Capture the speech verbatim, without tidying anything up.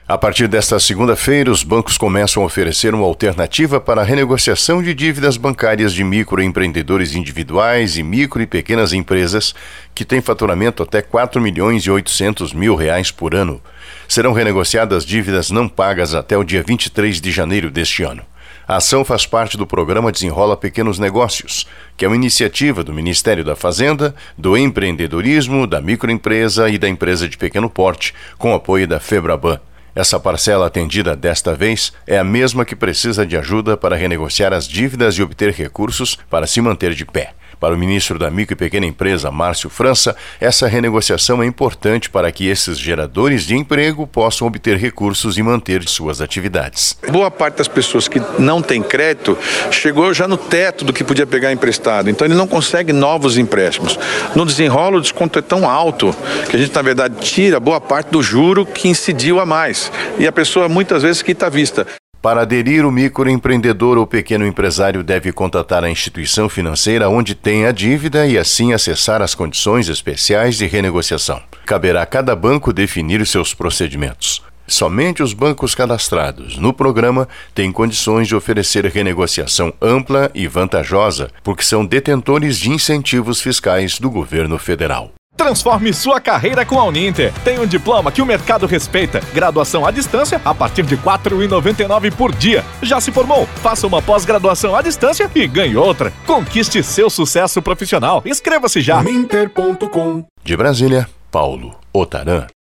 A partir desta segunda-feira, os bancos começam a oferecer uma alternativa para a renegociação de dívidas bancárias de microempreendedores individuais e micro e pequenas empresas que têm faturamento até quatro milhões e oitocentos mil reais por ano. Serão renegociadas dívidas não pagas até o dia vinte e três de janeiro deste ano. A ação faz parte do programa Desenrola Pequenos Negócios, que é uma iniciativa do Ministério da Fazenda, do Empreendedorismo, da Microempresa e da Empresa de Pequeno Porte, com apoio da FEBRABAN. Essa parcela atendida desta vez é a mesma que precisa de ajuda para renegociar as dívidas e obter recursos para se manter de pé. Para o ministro da Micro e Pequena Empresa, Márcio França, essa renegociação é importante para que esses geradores de emprego possam obter recursos e manter suas atividades. Boa parte das pessoas que não tem crédito chegou já no teto do que podia pegar emprestado, então ele não consegue novos empréstimos. No desenrolo, o desconto é tão alto que a gente, na verdade, tira boa parte do juro que incidiu a mais. E a pessoa, muitas vezes, quita à vista. Para aderir, o microempreendedor ou pequeno empresário deve contatar a instituição financeira onde tem a dívida e assim acessar as condições especiais de renegociação. Caberá a cada banco definir os seus procedimentos. Somente os bancos cadastrados no programa têm condições de oferecer renegociação ampla e vantajosa, porque são detentores de incentivos fiscais do governo federal. Transforme sua carreira com a Uninter. Tem um diploma que o mercado respeita. Graduação à distância a partir de quatro reais e noventa e nove centavos por dia. Já se formou? Faça uma pós-graduação à distância e ganhe outra. Conquiste seu sucesso profissional. Inscreva-se já. Uninter ponto com. De Brasília, Paulo Otaran.